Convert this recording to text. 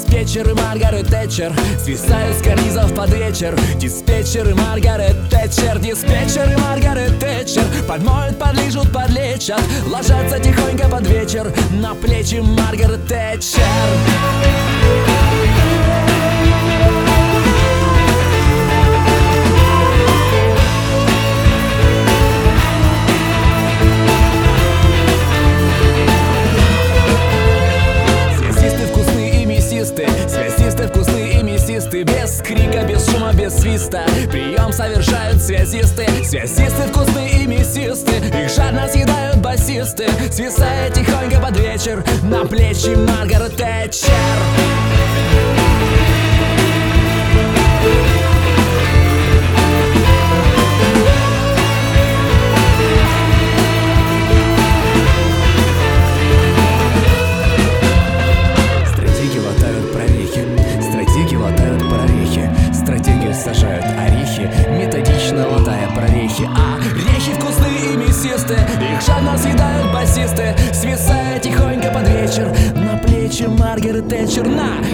Диспетчер и Маргарет Тэтчер свисают с карнизов под вечер. Диспетчер и Маргарет Тэтчер, диспетчер и Маргарет Тэтчер подмоют, подлижут, подлечат, ложатся тихонько под вечер на плечи Маргарет Тэтчер. Связисты вкусные и мясисты, без крика, без шума, без свиста прием совершают связисты. Связисты вкусные и мясисты, их жадно съедают басисты, свисая тихонько под вечер на плечи Маргарет Тэтчер. Сажают орехи, методично латая прорехи. А орехи вкусные и мясисты, их жадно съедают басисты, свисая тихонько под вечер на плечи Маргарет Тэтчер. На